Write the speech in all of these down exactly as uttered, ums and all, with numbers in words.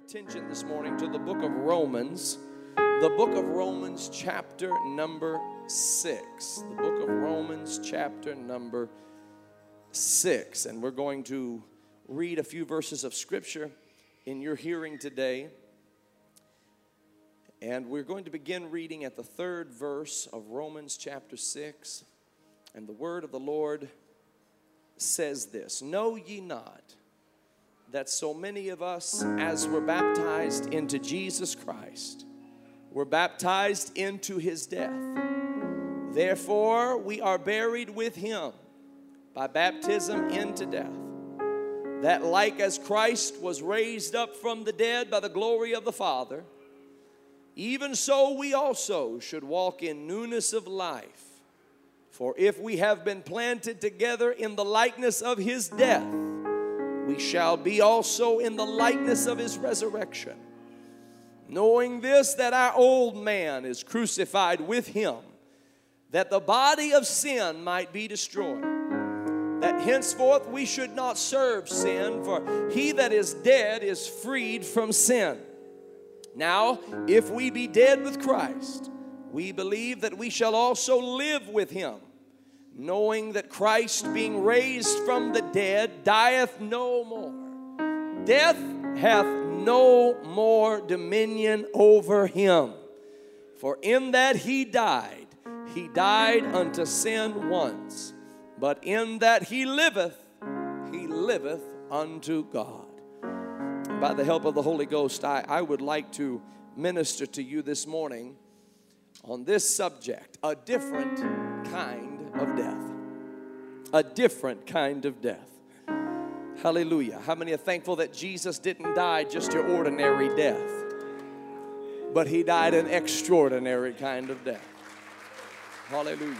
attention this morning to the book of Romans, the book of Romans chapter number six. The book of Romans chapter number six. And we're going to read a few verses of scripture in your hearing today. And we're going to begin reading at the third verse of Romans chapter six. And the word of the Lord says this: Know ye not that so many of us, as were baptized into Jesus Christ, were baptized into his death? Therefore we are buried with him by baptism into death, that like as Christ was raised up from the dead by the glory of the Father, even so we also should walk in newness of life. For if we have been planted together in the likeness of his death, we shall be also in the likeness of his resurrection. Knowing this, that our old man is crucified with him, that the body of sin might be destroyed, that henceforth we should not serve sin, for he that is dead is freed from sin. Now, if we be dead with Christ, we believe that we shall also live with him, knowing that Christ, being raised from the dead, dieth no more. Death hath no more dominion over him. For in that he died, he died unto sin once, but in that he liveth, he liveth unto God. By the help of the Holy Ghost, I, I would like to minister to you this morning on this subject: a different kind of death. A different kind of death. Hallelujah. How many are thankful that Jesus didn't die just your ordinary death, but he died an extraordinary kind of death? Hallelujah.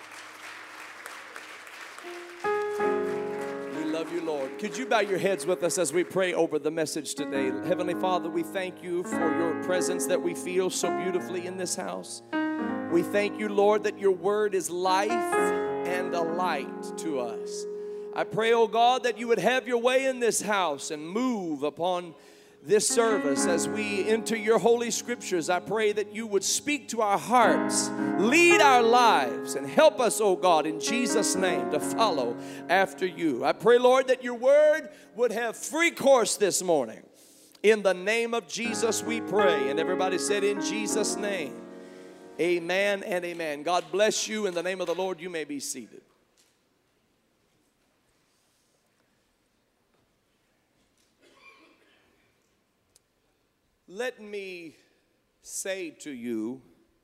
We love you, Lord. Could you bow your heads with us as we pray over the message today? Heavenly Father, we thank you for your presence that we feel so beautifully in this house. We thank you, Lord, that your word is life and a light to us. I pray, oh God, that you would have your way in this house and move upon this service as we enter your holy scriptures. I pray that you would speak to our hearts, lead our lives, and help us, oh God, in Jesus' name, to follow after you. I pray, Lord, that your word would have free course this morning. In the name of Jesus we pray. And everybody said, in Jesus' name. Amen and amen. God bless you. In the name of the Lord, you may be seated. Let me say to you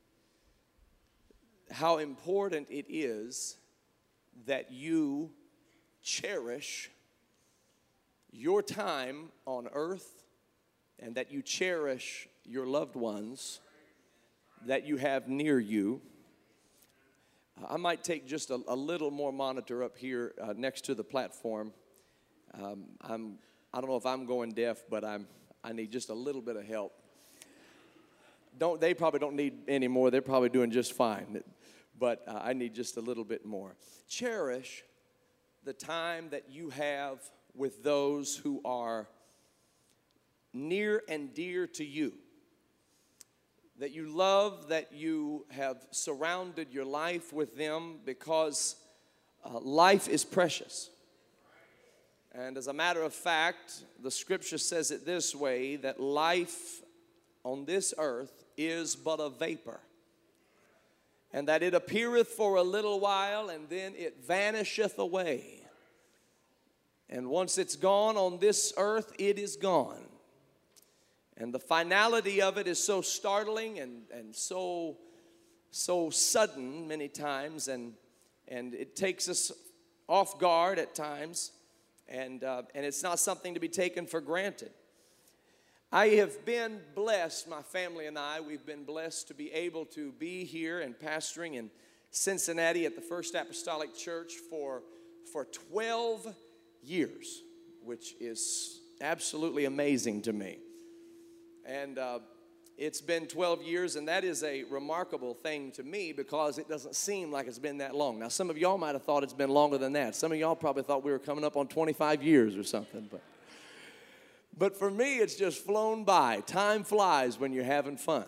how important it is that you cherish your time on earth and that you cherish your loved ones that you have near you. I might take just a, a little more monitor up here uh, next to the platform. Um, I'm, I don't know if I'm going deaf, but I'm, I need just a little bit of help. Don't, they probably don't need any more. They're probably doing just fine. But uh, I need just a little bit more. Cherish the time that you have with those who are near and dear to you, that you love, that you have surrounded your life with them, because uh, life is precious. And as a matter of fact, the scripture says it this way, that life on this earth is but a vapor, and that it appeareth for a little while, and then it vanisheth away. And once it's gone on this earth, it is gone. And the finality of it is so startling and, and so, so sudden many times, and, and it takes us off guard at times, and, uh, and it's not something to be taken for granted. I have been blessed, my family and I, we've been blessed to be able to be here and pastoring in Cincinnati at the First Apostolic Church for, for twelve years, which is absolutely amazing to me. And uh, it's been twelve years, and that is a remarkable thing to me because it doesn't seem like it's been that long. Now, some of y'all might have thought it's been longer than that. Some of y'all probably thought we were coming up on twenty-five years or something. But But for me, it's just flown by. Time flies when you're having fun.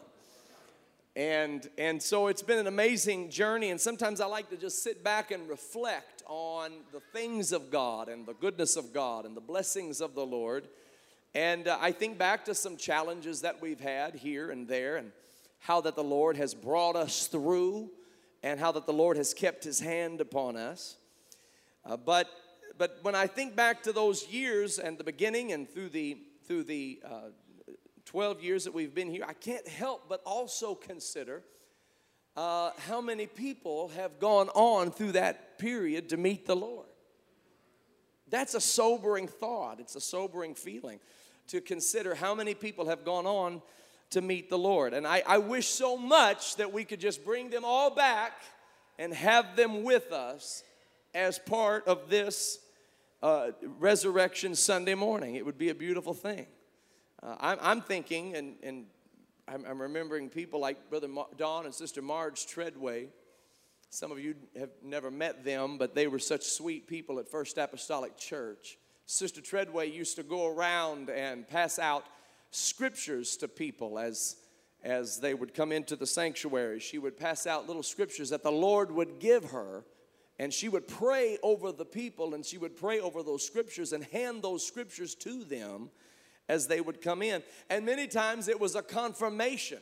And, and so it's been an amazing journey, and sometimes I like to just sit back and reflect on the things of God and the goodness of God and the blessings of the Lord. And uh, I think back to some challenges that we've had here and there, and how that the Lord has brought us through, and how that the Lord has kept His hand upon us. Uh, but but when I think back to those years and the beginning and through the through the uh, twelve years that we've been here, I can't help but also consider uh, how many people have gone on through that period to meet the Lord. That's a sobering thought. It's a sobering feeling to consider how many people have gone on to meet the Lord. And I, I wish so much that we could just bring them all back and have them with us as part of this uh, Resurrection Sunday morning. It would be a beautiful thing. Uh, I'm, I'm thinking, and, and I'm, I'm remembering people like Brother Mar- Don and Sister Marge Treadway. Some of you have never met them, but they were such sweet people at First Apostolic Church. Sister Treadway used to go around and pass out scriptures to people as, as they would come into the sanctuary. She would pass out little scriptures that the Lord would give her, and she would pray over the people, and she would pray over those scriptures and hand those scriptures to them as they would come in. And many times it was a confirmation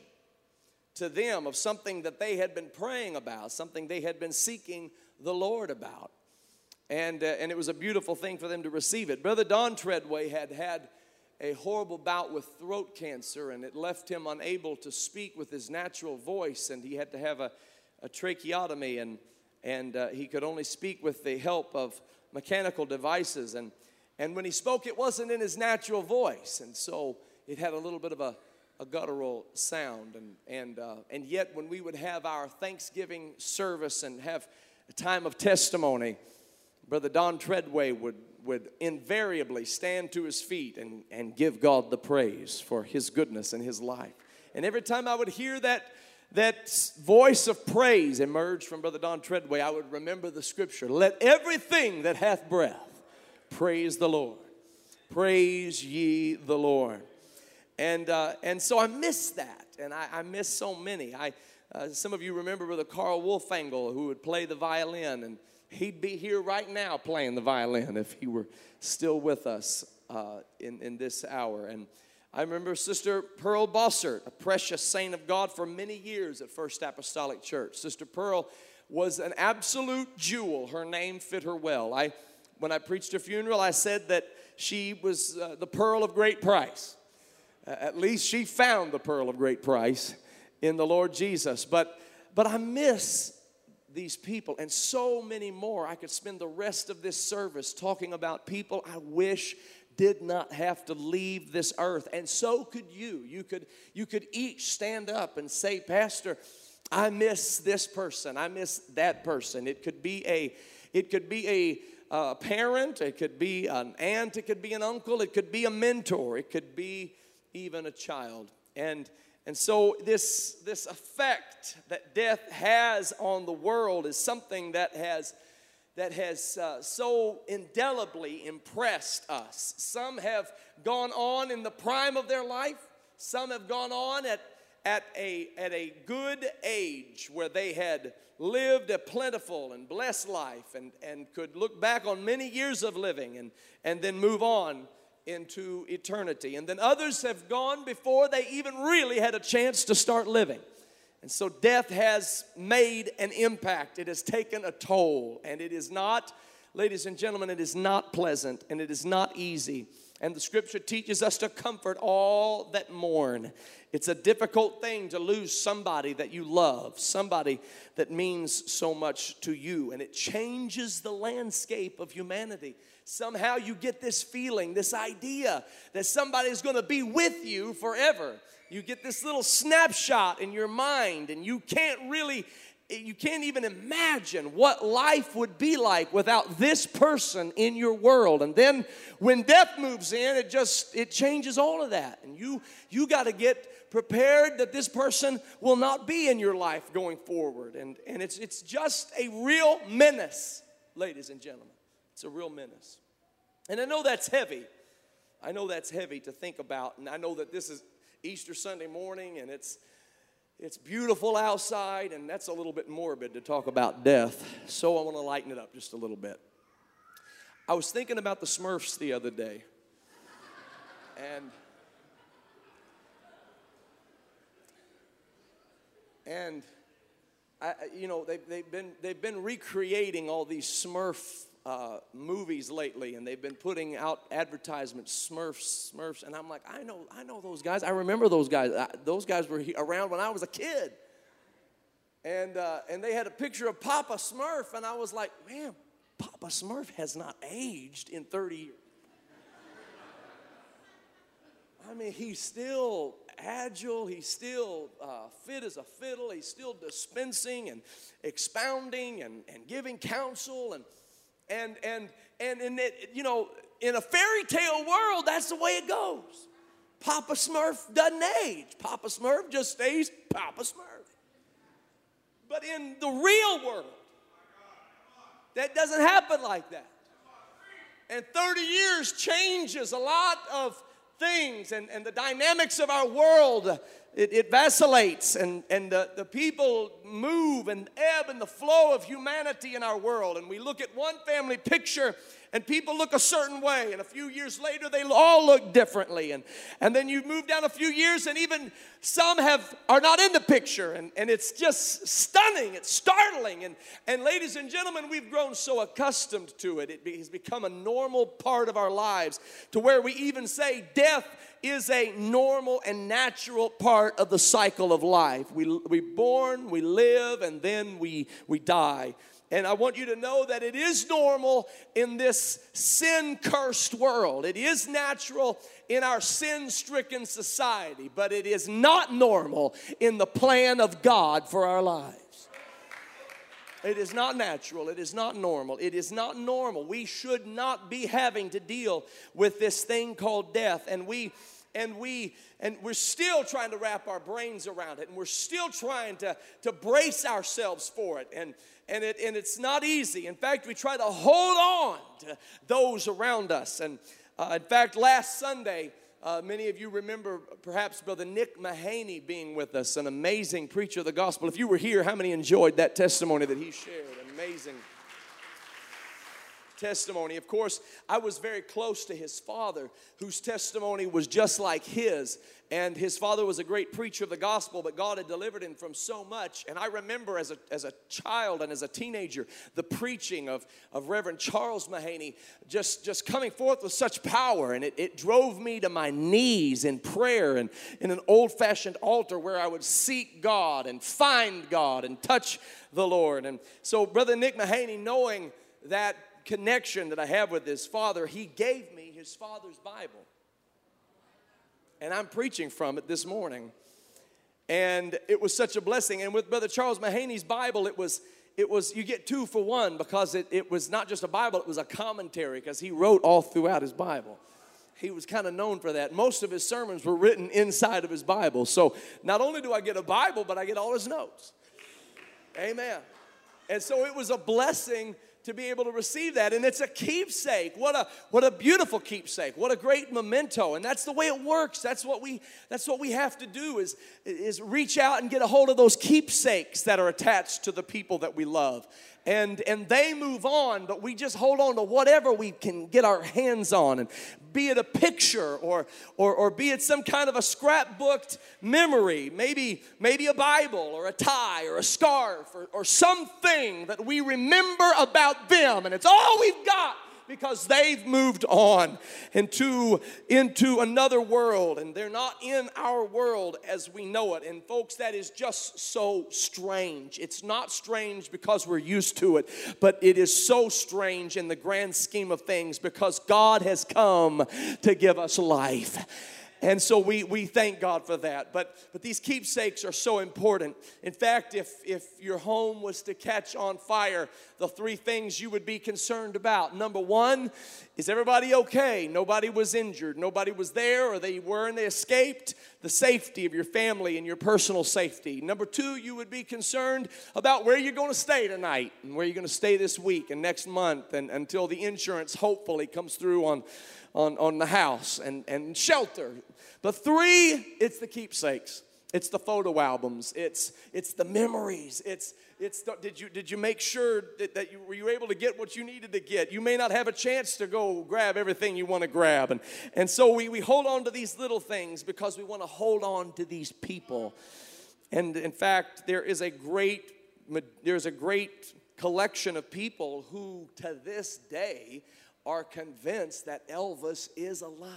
to them of something that they had been praying about, something they had been seeking the Lord about. And, uh, and it was a beautiful thing for them to receive it. Brother Don Treadway had had a horrible bout with throat cancer, and it left him unable to speak with his natural voice, and he had to have a, a tracheotomy, and, and uh, he could only speak with the help of mechanical devices. And, and when he spoke, it wasn't in his natural voice, and so it had a little bit of a, a guttural sound. And, and, uh, and yet when we would have our Thanksgiving service and have a time of testimony, Brother Don Treadway would would invariably stand to his feet and, and give God the praise for His goodness in his life. And every time I would hear that, that voice of praise emerge from Brother Don Treadway, I would remember the scripture, let everything that hath breath praise the Lord. Praise ye the Lord. And uh, and so I miss that, and I, I miss so many. I uh, some of you remember Brother Carl Wolfangle, who would play the violin, and he'd be here right now playing the violin if he were still with us uh, in, in this hour. And I remember Sister Pearl Bossert, a precious saint of God for many years at First Apostolic Church. Sister Pearl was an absolute jewel. Her name fit her well. I, when I preached her funeral, I said that she was uh, the pearl of great price. Uh, at least she found the pearl of great price in the Lord Jesus. But, but I miss these people and so many more. I could spend the rest of this service talking about people I wish did not have to leave this earth. And so could you. You could, you could each stand up and say, Pastor, I miss this person. I miss that person. It could be a, it could be a uh, parent. It could be an aunt. It could be an uncle. It could be a mentor. It could be even a child. And And so this, this effect that death has on the world is something that has, that has uh, so indelibly impressed us. Some have gone on in the prime of their life. Some have gone on at, at, a, at a good age where they had lived a plentiful and blessed life and, and could look back on many years of living and, and then move on into eternity. And then others have gone before they even really had a chance to start living. And so death has made an impact. It has taken a toll. And it is not, ladies and gentlemen, it is not pleasant and it is not easy. And the scripture teaches us to comfort all that mourn. It's a difficult thing to lose somebody that you love, somebody that means so much to you. And it changes the landscape of humanity. Somehow you get this feeling, this idea that somebody's going to be with you forever. You get this little snapshot in your mind, and you can't really, you can't even imagine what life would be like without this person in your world. And then when death moves in, it just, it changes all of that. And you, you got to get prepared that this person will not be in your life going forward. And, and it's, it's just a real menace, ladies and gentlemen. It's a real menace. And I know that's heavy. I know that's heavy to think about, and I know that this is Easter Sunday morning, and it's it's beautiful outside, and that's a little bit morbid to talk about death, so I want to lighten it up just a little bit. I was thinking about the Smurfs the other day, and and I, you know they, they've been they've been recreating all these Smurf uh, movies lately, and they've been putting out advertisements, Smurfs, Smurfs, and I'm like, I know, I know those guys. I remember those guys. I, those guys were around when I was a kid, and uh, and they had a picture of Papa Smurf, and I was like, man, Papa Smurf has not aged in thirty years. I mean, he's still agile. He's still uh, fit as a fiddle. He's still dispensing and expounding and, and giving counsel. And, and, and, and, and it, you know, in a fairy tale world, that's the way it goes. Papa Smurf doesn't age. Papa Smurf just stays Papa Smurf. But in the real world, that doesn't happen like that. And thirty years changes a lot of things, and, and the dynamics of our world, it, it vacillates, and, and the, the people move and ebb in the flow of humanity in our world. And we look at one family picture, and people look a certain way, and a few years later they all look differently. And, and then you move down a few years, and even some have are not in the picture, and, and it's just stunning, it's startling. And, and ladies and gentlemen, we've grown so accustomed to it. It has become a normal part of our lives, to where we even say death is a normal and natural part of the cycle of life. We, we're born, we live, and then we, we die. And I want you to know that it is normal in this sin-cursed world. It is natural in our sin-stricken society, but it is not normal in the plan of God for our lives. It is not natural. It is not normal. It is not normal. We should not be having to deal with this thing called death. And we and we and we're still trying to wrap our brains around it, and we're still trying to, to brace ourselves for it. And and it and it's not easy. In fact, we try to hold on to those around us. And uh, in fact, last Sunday, Uh, many of you remember perhaps Brother Nick Mahaney being with us, an amazing preacher of the gospel. If you were here, how many enjoyed that testimony that he shared? Amazing testimony. Of course, I was very close to his father, whose testimony was just like his. And his father was a great preacher of the gospel, but God had delivered him from so much. And I remember as a, as a child and as a teenager, the preaching of, of Reverend Charles Mahaney just, just coming forth with such power. And it, it drove me to my knees in prayer and in an old-fashioned altar where I would seek God and find God and touch the Lord. And so Brother Nick Mahaney, knowing that connection that I have with his father, he gave me his father's Bible. And I'm preaching from it this morning. And it was such a blessing. And with Brother Charles Mahaney's Bible, it was, it was you get two for one, because it, it was not just a Bible, it was a commentary, because he wrote all throughout his Bible. He was kind of known for that. Most of his sermons were written inside of his Bible. So not only do I get a Bible, but I get all his notes. Amen. And so it was a blessing to be able to receive that. And it's a keepsake. What a what a beautiful keepsake. What a great memento. And that's the way it works. That's what we that's what we have to do is, is reach out and get a hold of those keepsakes that are attached to the people that we love. And, and they move on, but we just hold on to whatever we can get our hands on. And be it a picture or, or, or be it some kind of a scrapbooked memory, maybe, maybe a Bible or a tie or a scarf or, or something that we remember about them. And it's all we've got, because they've moved on into, into another world, and they're not in our world as we know it. And folks, that is just so strange. It's not strange because we're used to it, but it is so strange in the grand scheme of things, because God has come to give us life. And so we, we thank God for that. But, but these keepsakes are so important. In fact, if, if your home was to catch on fire, the three things you would be concerned about. Number one, is everybody okay? Nobody was injured. Nobody was there, or they were and they escaped. the safety of your family and your personal safety. Number two, you would be concerned about where you're going to stay tonight and where you're going to stay this week and next month and until the insurance hopefully comes through on, on, on the house and, and shelter. But three, it's the keepsakes. It's the photo albums. It's it's the memories. It's it's the, did you did you make sure that, that you were you able to get what you needed to get? You may not have a chance to go grab everything you want to grab, and and so we we hold on to these little things because we want to hold on to these people. And in fact, there is a great there's a great collection of people who to this day are convinced that Elvis is alive.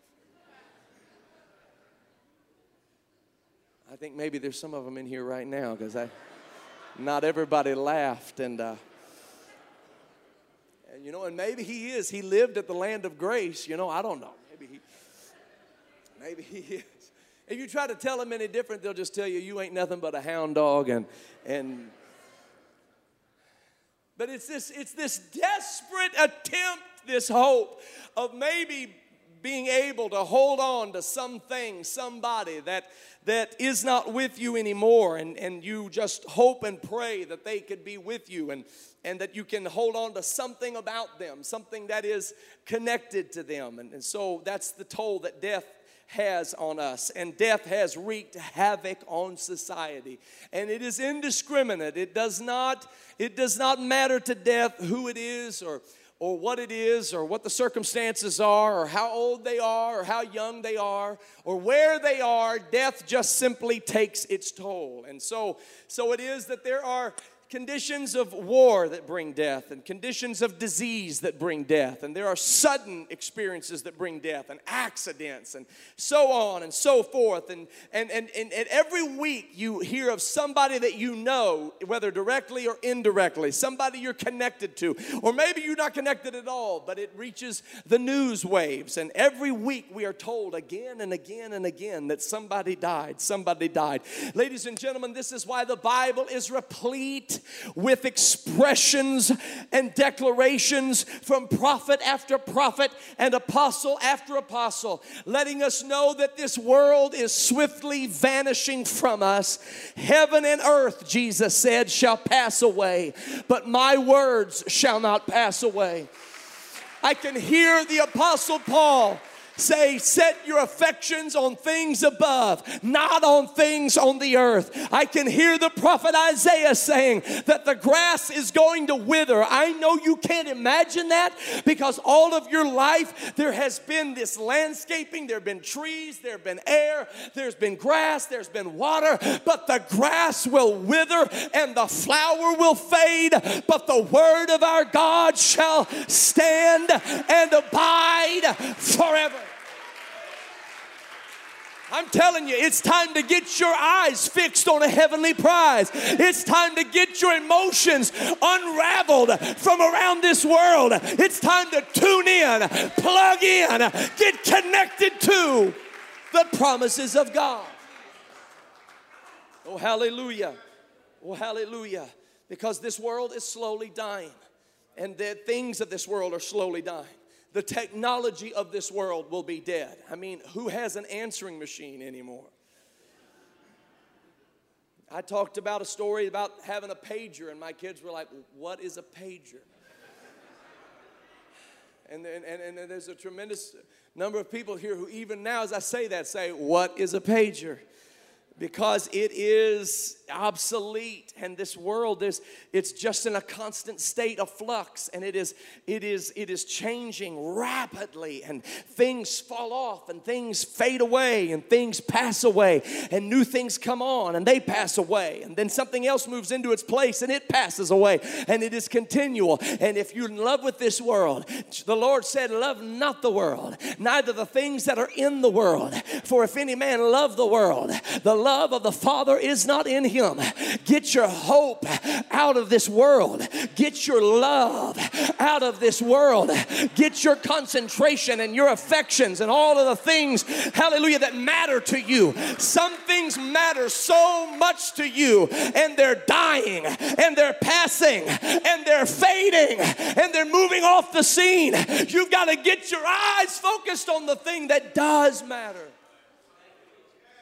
I think maybe there's some of them in here right now because I, not everybody laughed. And, uh, and, you know, and maybe he is. He lived at the land of grace. You know, I don't know. Maybe he, maybe he is. If you try to tell them any different, they'll just tell you, you ain't nothing but a hound dog. And, and but it's this, it's this desperate attempt, this hope of maybe being able to hold on to something, somebody that that is not with you anymore, and, and you just hope and pray that they could be with you, and, and that you can hold on to something about them, something that is connected to them. And, and so that's the toll that death has on us, and death has wreaked havoc on society, and it is indiscriminate. It does not, it does not matter to death who it is, or or what it is, or what the circumstances are, or how old they are, or how young they are, or where they are. Death just simply takes its toll. And so, so it is that there are conditions of war that bring death, and conditions of disease that bring death, and there are sudden experiences that bring death, and accidents, and so on and so forth. And and and, and, and every week you hear of somebody that you know, whether directly or indirectly, somebody you're connected to, or maybe you're not connected at all, but it reaches the news waves. And every week we are told again and again and again that somebody died, somebody died. Ladies and gentlemen, this is why the Bible is replete with expressions and declarations from prophet after prophet and apostle after apostle, letting us know that this world is swiftly vanishing from us. Heaven and earth, Jesus said, shall pass away, but my words shall not pass away. I can hear the apostle Paul say, set your affections on things above, not on things on the earth. I can hear the prophet Isaiah saying that the grass is going to wither. I know you can't imagine that, because all of your life there has been this landscaping, there have been trees, there have been air, there's been grass, there's been water, but the grass will wither and the flower will fade, but the word of our God shall stand and abide forever. I'm telling you, it's time to get your eyes fixed on a heavenly prize. It's time to get your emotions unraveled from around this world. It's time to tune in, plug in, get connected to the promises of God. Oh, hallelujah. Oh, hallelujah. Because this world is slowly dying, and the things of this world are slowly dying. The technology of this world will be dead. I mean, who has an answering machine anymore? I talked about a story about having a pager, and my kids were like, what is a pager? And, and, and, and there's a tremendous number of people here who even now as I say that say, what is a pager? Because it is obsolete, and this world is it's just in a constant state of flux, and it is it is it is changing rapidly, and things fall off, and things fade away, and things pass away, and new things come on, and they pass away, and then something else moves into its place, and it passes away, and it is continual. And if you're in love with this world, the Lord said, love not the world, neither the things that are in the world. For if any man love the world, the love of the Father is not in him. Get your hope out of this world. Get your love out of this world. Get your concentration and your affections and all of the things, hallelujah, that matter to you. Some things matter so much to you, and they're dying, and they're passing, and they're fading, and they're moving off the scene. You've got to get your eyes focused on the thing that does matter.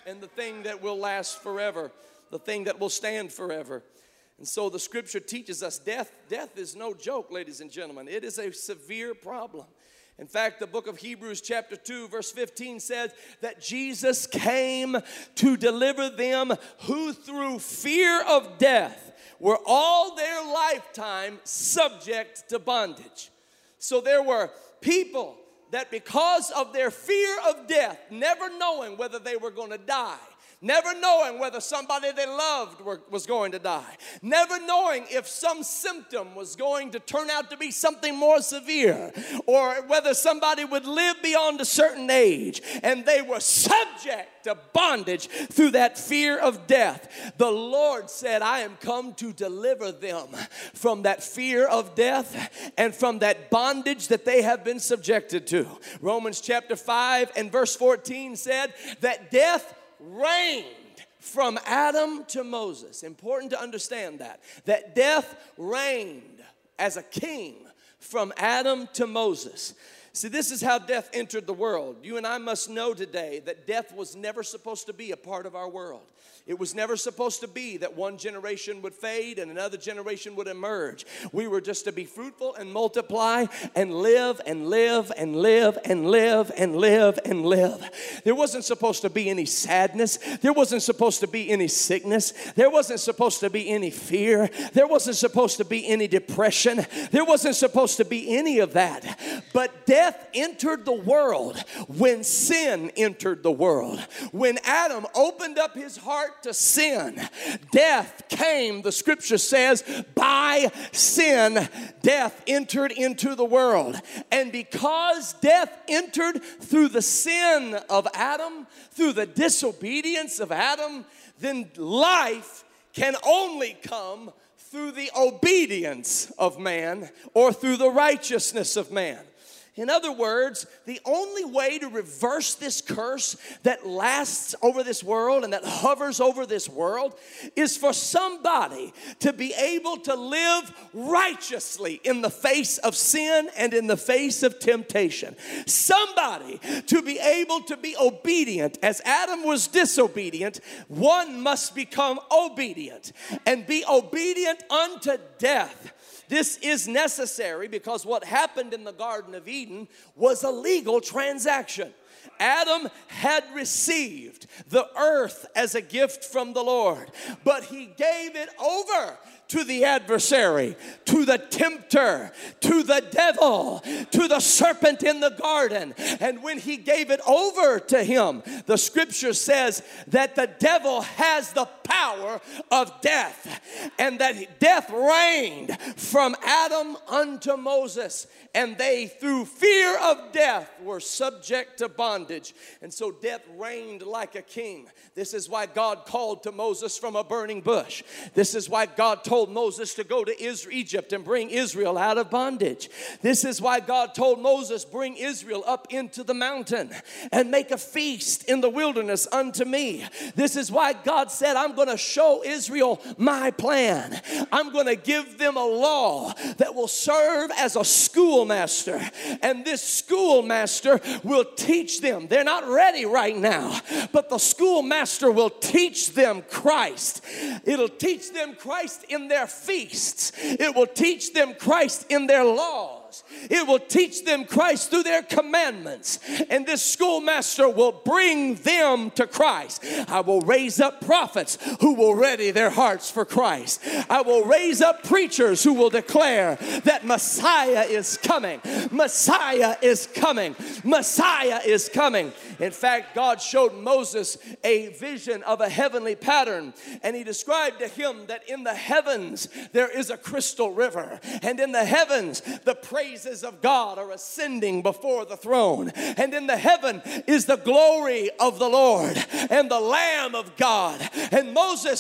and the thing that will last forever, the thing that will stand forever. And so the scripture teaches us death, death is no joke, ladies and gentlemen. It is a severe problem. In fact, the book of Hebrews chapter two verse fifteen says that Jesus came to deliver them who through fear of death were all their lifetime subject to bondage. So there were people that because of their fear of death, never knowing whether they were going to die, never knowing whether somebody they loved were, was going to die, never knowing if some symptom was going to turn out to be something more severe, or whether somebody would live beyond a certain age, and they were subject to bondage through that fear of death. The Lord said, I am come to deliver them from that fear of death and from that bondage that they have been subjected to. Romans chapter five and verse fourteen said that death reigned from Adam to Moses. Important to understand that. That death reigned as a king from Adam to Moses. See, this is how death entered the world. You and I must know today that death was never supposed to be a part of our world. It was never supposed to be that one generation would fade and another generation would emerge. We were just to be fruitful and multiply and live and live and live and live and live and live. There wasn't supposed to be any sadness. There wasn't supposed to be any sickness. There wasn't supposed to be any fear. There wasn't supposed to be any depression. There wasn't supposed to be any of that. But death entered the world when sin entered the world. When Adam opened up his heart to sin, death came, the scripture says, by sin, death entered into the world. And because death entered through the sin of Adam, through the disobedience of Adam, then life can only come through the obedience of man or through the righteousness of man. In other words, the only way to reverse this curse that lasts over this world and that hovers over this world is for somebody to be able to live righteously in the face of sin and in the face of temptation. Somebody to be able to be obedient. As Adam was disobedient, one must become obedient and be obedient unto death. This is necessary because what happened in the Garden of Eden was a legal transaction. Adam had received the earth as a gift from the Lord, but he gave it over to the adversary, to the tempter, to the devil, to the serpent in the garden. And when he gave it over to him, the scripture says that the devil has the power of death, and that death reigned from Adam unto Moses, and they through fear of death were subject to bondage. And so death reigned like a king. This is why God called to Moses from a burning bush. This is why God told Moses to go to Egypt and bring Israel out of bondage. This is why God told Moses, bring Israel up into the mountain and make a feast in the wilderness unto me. This is why God said, I'm going to show Israel my plan. I'm going to give them a law that will serve as a schoolmaster, and this schoolmaster will teach them. They're not ready right now, but the schoolmaster will teach them Christ. It'll teach them Christ in their feasts. It will teach them Christ in their laws. It will teach them Christ through their commandments. And this schoolmaster will bring them to Christ. I will raise up prophets who will ready their hearts for Christ. I will raise up preachers who will declare that Messiah is coming. Messiah is coming. Messiah is coming. In fact, God showed Moses a vision of a heavenly pattern, and he described to him that in the heavens there is a crystal river, and in the heavens the praises of God are ascending before the throne, and in the heaven is the glory of the Lord and the Lamb of God. And Moses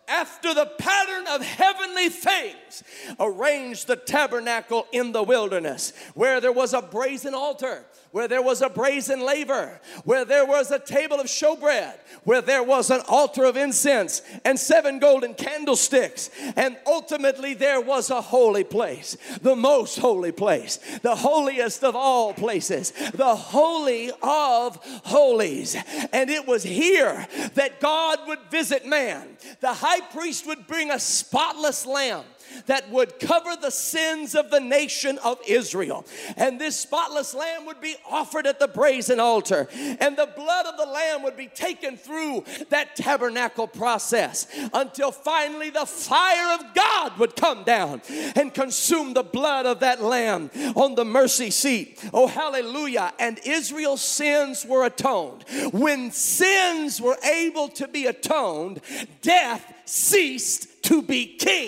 after the pattern of heavenly things, arranged the tabernacle in the wilderness, where there was a brazen altar, where there was a brazen laver, where there was a table of showbread, where there was an altar of incense and seven golden candlesticks. And ultimately there was a holy place, the most holy place, the holiest of all places, the holy of holies. And it was here that God would visit man. The high priest would bring a spotless lamb that would cover the sins of the nation of Israel. And this spotless lamb would be offered at the brazen altar. And the blood of the lamb would be taken through that tabernacle process until finally the fire of God would come down and consume the blood of that lamb on the mercy seat. Oh, hallelujah. And Israel's sins were atoned. When sins were able to be atoned, death ceased to be king.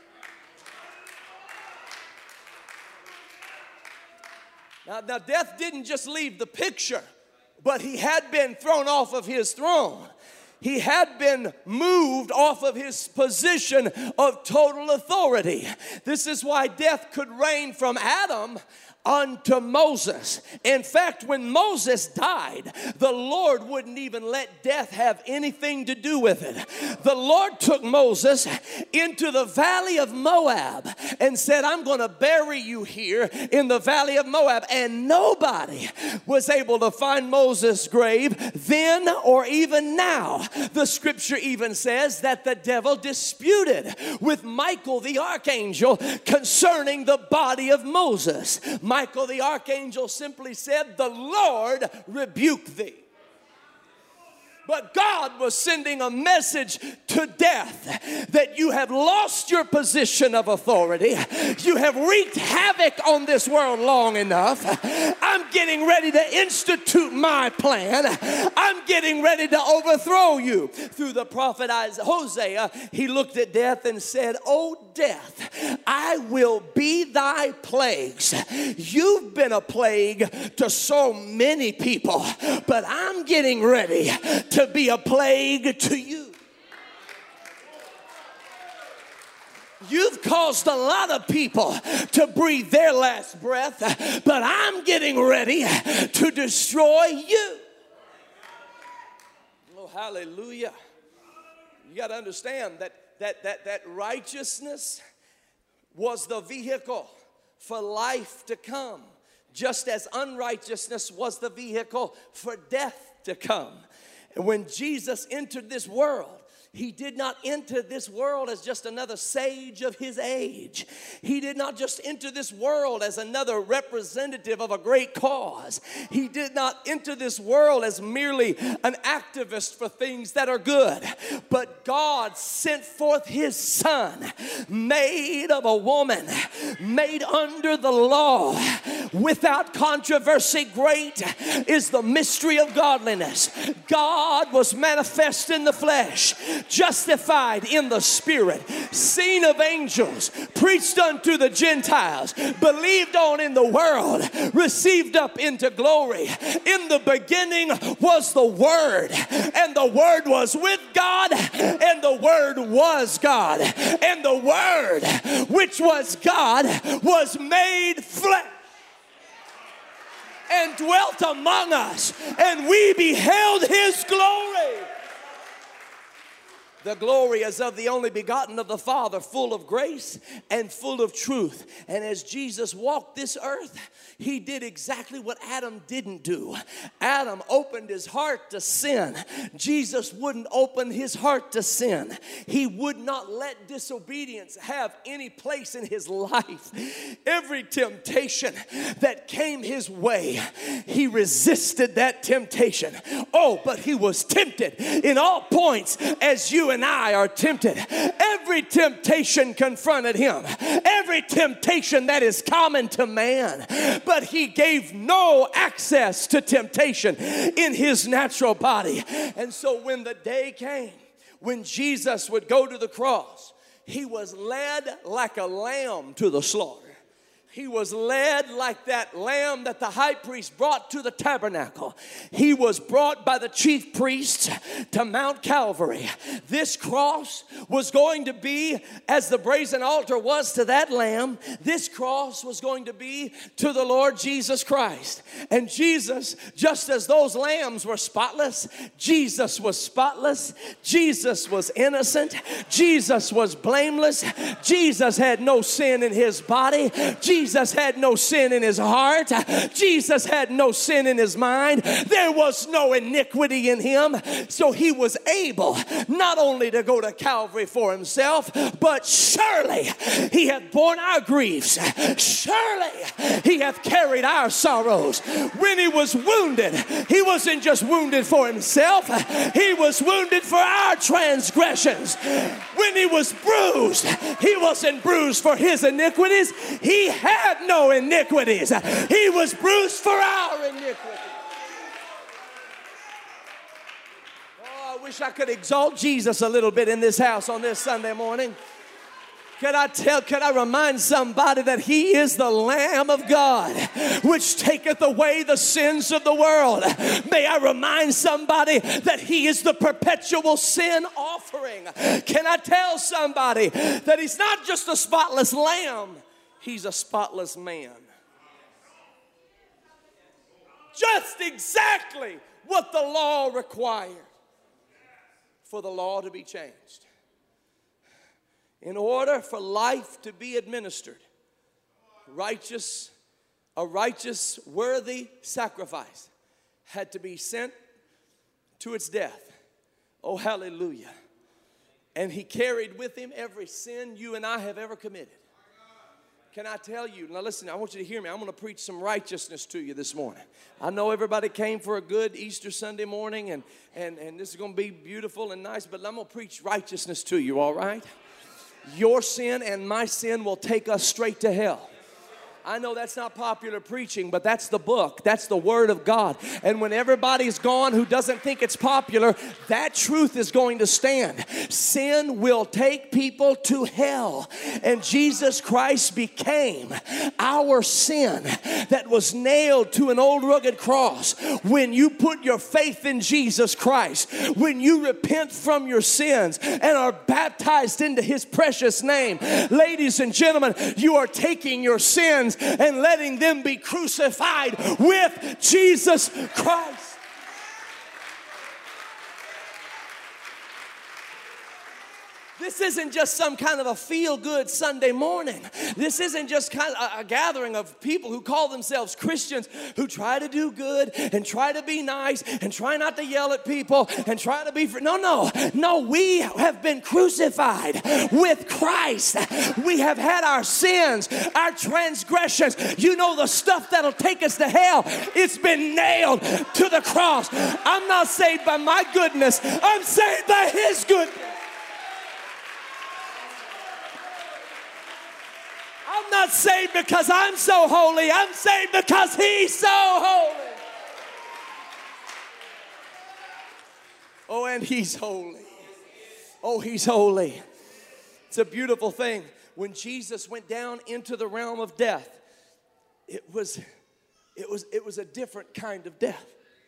Now, now, death didn't just leave the picture, but he had been thrown off of his throne. He had been moved off of his position of total authority. This is why death could reign from Adam unto Moses. In fact, when Moses died, the Lord wouldn't even let death have anything to do with it. The Lord took Moses into the valley of Moab and said, I'm going to bury you here in the valley of Moab. And nobody was able to find Moses' grave then or even now. The scripture even says that the devil disputed with Michael the archangel concerning the body of Moses. Michael the archangel simply said, the Lord rebuke thee. But God was sending a message to death that you have lost your position of authority. You have wreaked havoc on this world long enough. I'm getting ready to institute my plan. I'm getting ready to overthrow you. Through the prophet Hosea, he looked at death and said, O death, I will be thy plagues. You've been a plague to so many people, but I'm getting ready to to be a plague to you. You've caused a lot of people to breathe their last breath, but I'm getting ready to destroy you. Oh, hallelujah. You got to understand that that that that righteousness was the vehicle for life to come, just as unrighteousness was the vehicle for death to come. And when Jesus entered this world, he did not enter this world as just another sage of his age. He did not just enter this world as another representative of a great cause. He did not enter this world as merely an activist for things that are good. But God sent forth his son, made of a woman, made under the law, without controversy. Great is the mystery of godliness. God was manifest in the flesh, justified in the spirit, seen of angels, preached unto the Gentiles, believed on in the world, received up into glory. In the beginning was the Word, and the Word was with God, and the Word was God, and the Word, which was God, was made flesh and dwelt among us, and we beheld his glory. The glory is of the only begotten of the Father, full of grace and full of truth. And as Jesus walked this earth, he did exactly what Adam didn't do. Adam opened his heart to sin. Jesus wouldn't open his heart to sin. He would not let disobedience have any place in his life. Every temptation that came his way, he resisted that temptation. Oh, but he was tempted in all points as you and I are tempted. Every temptation confronted him. Every temptation that is common to man. But he gave no access to temptation in his natural body. And so when the day came when Jesus would go to the cross, he was led like a lamb to the slaughter. He was led like that lamb that the high priest brought to the tabernacle. He was brought by the chief priests to Mount Calvary. This cross was going to be, as the brazen altar was to that lamb, this cross was going to be to the Lord Jesus Christ. And Jesus, just as those lambs were spotless, Jesus was spotless. Jesus was innocent. Jesus was blameless. Jesus had no sin in his body. Jesus Jesus had no sin in his heart. Jesus had no sin in his mind. There was no iniquity in him. So he was able not only to go to Calvary for himself, but surely he hath borne our griefs. Surely he hath carried our sorrows. When he was wounded, he wasn't just wounded for himself. He was wounded for our transgressions. When he was bruised, he wasn't bruised for his iniquities. He had had no iniquities. He was bruised for our iniquities. Oh, I wish I could exalt Jesus a little bit in this house on this Sunday morning. Could I tell, could I remind somebody that he is the Lamb of God, which taketh away the sins of the world? May I remind somebody that he is the perpetual sin offering? Can I tell somebody that he's not just a spotless lamb, he's a spotless man. Just exactly what the law required for the law to be changed. In order for life to be administered, righteous, a righteous, worthy sacrifice had to be sent to its death. Oh, hallelujah. And he carried with him every sin you and I have ever committed. Can I tell you, now listen, I want you to hear me. I'm going to preach some righteousness to you this morning. I know everybody came for a good Easter Sunday morning, and, and, and this is going to be beautiful and nice, but I'm going to preach righteousness to you, all right? Your sin and my sin will take us straight to hell. I know that's not popular preaching, but that's the book. That's the Word of God. And when everybody's gone who doesn't think it's popular, that truth is going to stand. Sin will take people to hell. And Jesus Christ became our sin that was nailed to an old rugged cross. When you put your faith in Jesus Christ, when you repent from your sins and are baptized into His precious name, ladies and gentlemen, you are taking your sins and letting them be crucified with Jesus Christ. This isn't just some kind of a feel-good Sunday morning. This isn't just kind of a, a gathering of people who call themselves Christians who try to do good and try to be nice and try not to yell at people and try to be free. No, no, no. We have been crucified with Christ. We have had our sins, our transgressions. You know, the stuff that'll take us to hell. It's been nailed to the cross. I'm not saved by my goodness. I'm saved by His goodness. I'm not saved because I'm so holy. I'm saved because He's so holy. Oh, and He's holy. Oh, He's holy. It's a beautiful thing. When Jesus went down into the realm of death, it was, it was, it was a different kind of death.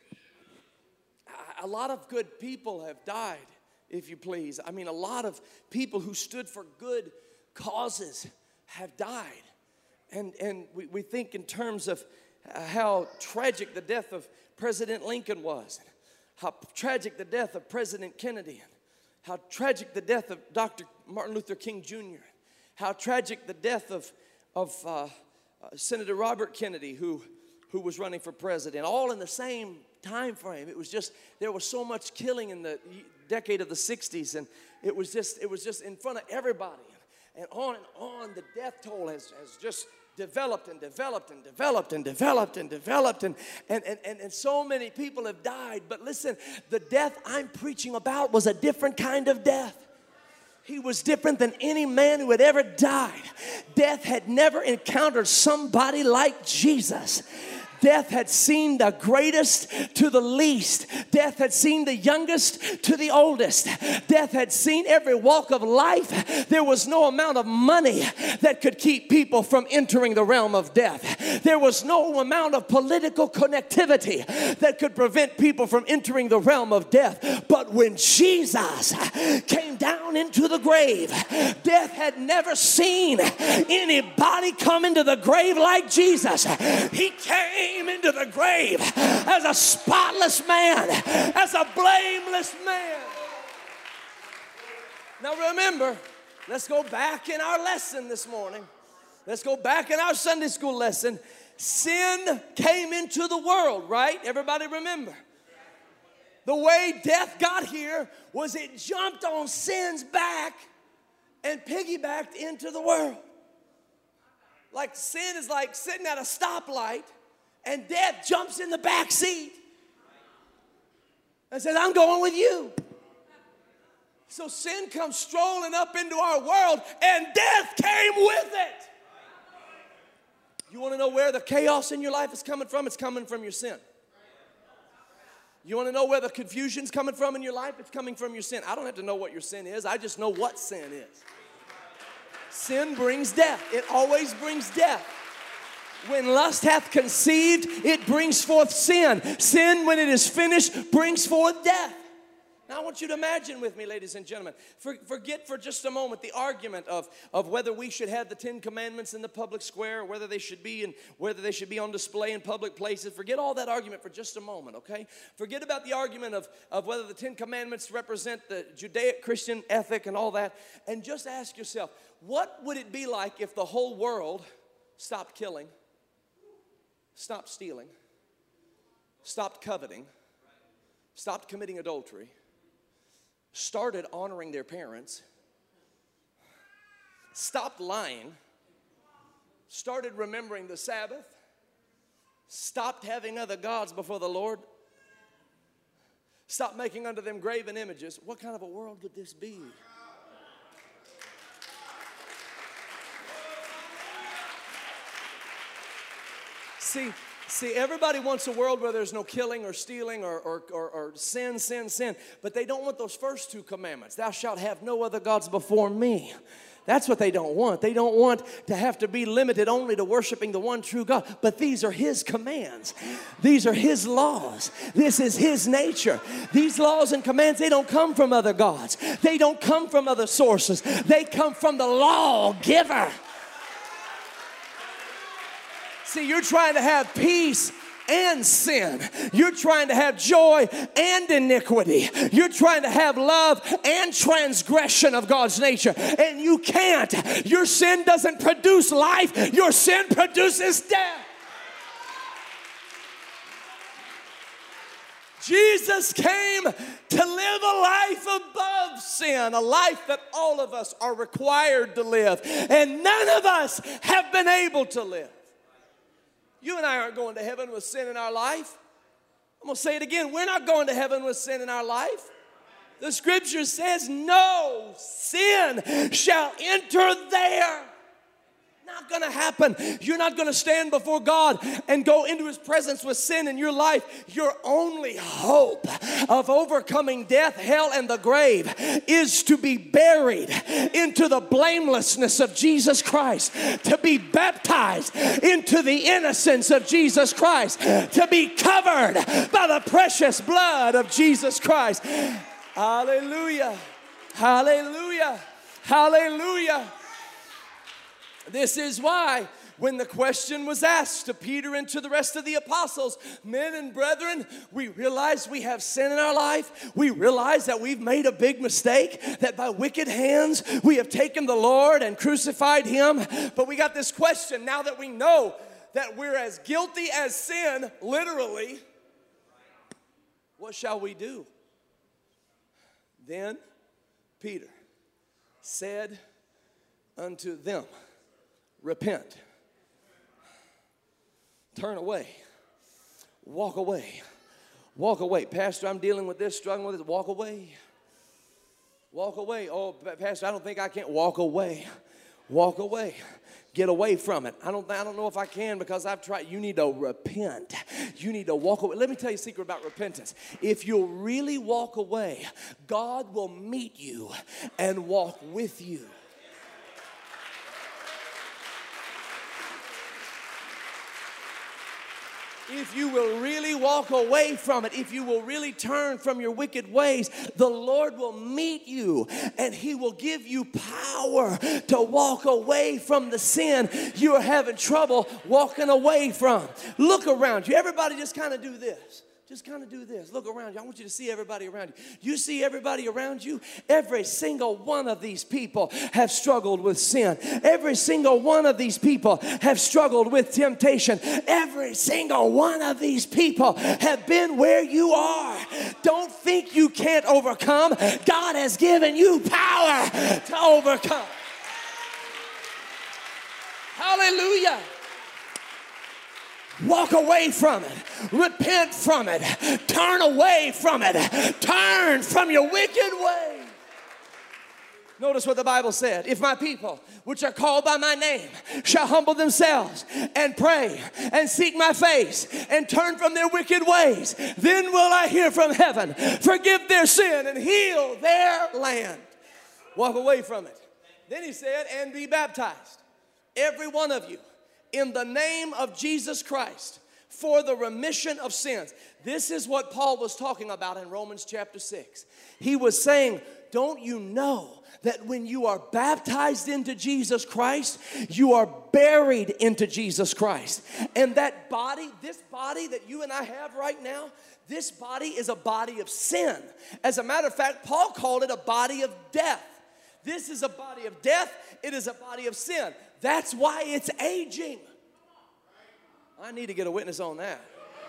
A lot of good people have died, if you please. I mean, a lot of people who stood for good causes have died. And and we, we think in terms of uh, how tragic the death of President Lincoln was, how tragic the death of President Kennedy, how tragic the death of Doctor Martin Luther King Junior, how tragic the death of, of uh, uh, Senator Robert Kennedy, who, who was running for president, all in the same time frame. It was just, there was so much killing in the decade of the sixties, and it was just, it was just in front of everybody. And on and on, the death toll has, has just developed and developed and developed and developed and developed. And, and, and, and, and so many people have died. But listen, the death I'm preaching about was a different kind of death. He was different than any man who had ever died. Death had never encountered somebody like Jesus. Death had seen the greatest to the least. Death had seen the youngest to the oldest. Death had seen every walk of life. There was no amount of money that could keep people from entering the realm of death. There was no amount of political connectivity that could prevent people from entering the realm of death. But when Jesus came down into the grave, death had never seen anybody come into the grave like Jesus. He came into the grave as a spotless man, as a blameless man. Now remember, let's go back in our lesson this morning. Let's go back in our Sunday school lesson. Sin came into the world, right? Everybody remember. The way death got here was it jumped on sin's back and piggybacked into the world. Like sin is like sitting at a stoplight and death jumps in the back seat and says, I'm going with you. So sin comes strolling up into our world and death came with it. You want to know where the chaos in your life is coming from? It's coming from your sin. You want to know where the confusion's coming from in your life? It's coming from your sin. I don't have to know what your sin is. I just know what sin is. Sin brings death. It always brings death. When lust hath conceived, it brings forth sin. Sin, when it is finished, brings forth death. Now I want you to imagine with me, ladies and gentlemen, for, forget for just a moment the argument of, of whether we should have the Ten Commandments in the public square, or whether they should be in, whether they should be on display in public places. Forget all that argument for just a moment, okay? Forget about the argument of, of whether the Ten Commandments represent the Judaic-Christian ethic and all that, and just ask yourself, what would it be like if the whole world stopped killing, stopped stealing, stopped coveting, stopped committing adultery, started honoring their parents, stopped lying, started remembering the Sabbath, stopped having other gods before the Lord, stopped making unto them graven images? What kind of a world would this be? See, See, everybody wants a world where there's no killing or stealing or, or, or, or sin, sin, sin. But they don't want those first two commandments. Thou shalt have no other gods before me. That's what they don't want. They don't want to have to be limited only to worshiping the one true God. But these are His commands. These are His laws. This is His nature. These laws and commands, they don't come from other gods. They don't come from other sources. They come from the lawgiver. See, you're trying to have peace and sin. You're trying to have joy and iniquity. You're trying to have love and transgression of God's nature. And you can't. Your sin doesn't produce life. Your sin produces death. Jesus came to live a life above sin, a life that all of us are required to live. And none of us have been able to live. You and I aren't going to heaven with sin in our life. I'm going to say it again. We're not going to heaven with sin in our life. The scripture says, no sin shall enter there. Not going to happen. You're not going to stand before God and go into His presence with sin in your life. Your only hope of overcoming death, hell, and the grave is to be buried into the blamelessness of Jesus Christ, to be baptized into the innocence of Jesus Christ, to be covered by the precious blood of Jesus Christ. Hallelujah. Hallelujah. Hallelujah. This is why when the question was asked to Peter and to the rest of the apostles, men and brethren, we realize we have sin in our life. We realize that we've made a big mistake, that by wicked hands we have taken the Lord and crucified Him. But we got this question now that we know that we're as guilty as sin, literally. What shall we do? Then Peter said unto them, repent. Turn away. Walk away. Walk away. Pastor, I'm dealing with this, struggling with it. Walk away. Walk away. Oh, Pastor, I don't think I can. Walk away. Walk away. get away from it. I don't, I don't know if I can because I've tried. You need to repent. You need to walk away. Let me tell you a secret about repentance. If you'll really walk away, God will meet you and walk with you. If you will really walk away from it, if you will really turn from your wicked ways, the Lord will meet you and He will give you power to walk away from the sin you are having trouble walking away from. Look around you. Everybody just kind of do this. Just kind of do this. Look around you. I want you to see everybody around you. You see everybody around you? Every single one of these people have struggled with sin. Every single one of these people have struggled with temptation. Every single one of these people have been where you are. Don't think you can't overcome. God has given you power to overcome. Hallelujah. Walk away from it. Repent from it. Turn away from it. Turn from your wicked ways. Notice what the Bible said. If my people, which are called by my name, shall humble themselves and pray and seek my face and turn from their wicked ways, then will I hear from heaven, forgive their sin and heal their land. Walk away from it. Then he said, and be baptized, every one of you, in the name of Jesus Christ for the remission of sins. This is what Paul was talking about in Romans chapter six. He was saying, don't you know that when you are baptized into Jesus Christ, you are buried into Jesus Christ. And that body, this body that you and I have right now, this body is a body of sin. As a matter of fact, Paul called it a body of death. This is a body of death. It is a body of sin. That's why it's aging. I need to get a witness on that.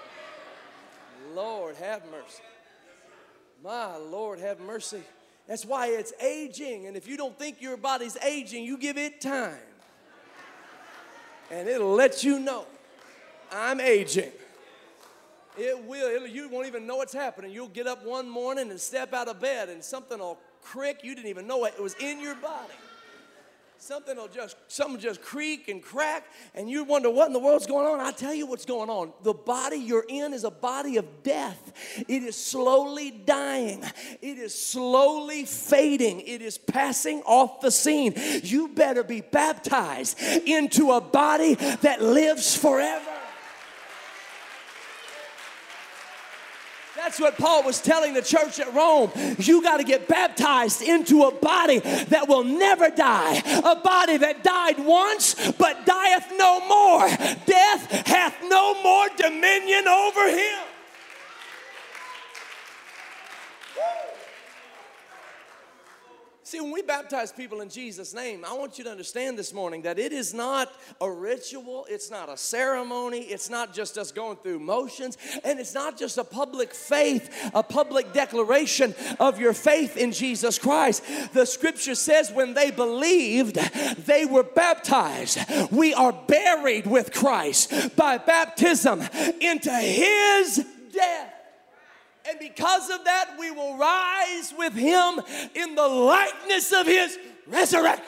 Lord, have mercy. My Lord, have mercy. That's why it's aging. And if you don't think your body's aging, you give it time. And it'll let you know I'm aging. It will. It'll, you won't even know what's happening. You'll get up one morning and step out of bed and something will crick. You didn't even know it. It was in your body. Something will just, something will just creak and crack, and you wonder what in the world's going on. I tell you what's going on. The body you're in is a body of death. It is slowly dying. It is slowly fading. It is passing off the scene. You better be baptized into a body that lives forever. That's what Paul was telling the church at Rome. You got to get baptized into a body that will never die. A body that died once, but dieth no more. Death hath no more dominion over him. See, when we baptize people in Jesus' name, I want you to understand this morning that it is not a ritual, it's not a ceremony, it's not just us going through motions, and it's not just a public faith, a public declaration of your faith in Jesus Christ. The scripture says when they believed, they were baptized. We are buried with Christ by baptism into His death. And because of that, we will rise with Him in the likeness of His resurrection.